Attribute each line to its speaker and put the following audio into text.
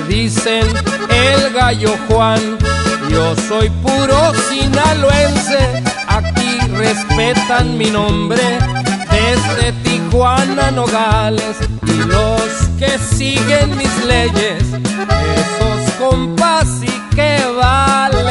Speaker 1: dicen el Gallo Juan. Yo soy puro sinaloense, aquí respetan mi nombre. Desde Tijuana, Nogales, y los que siguen mis leyes, esos compas sí que valen.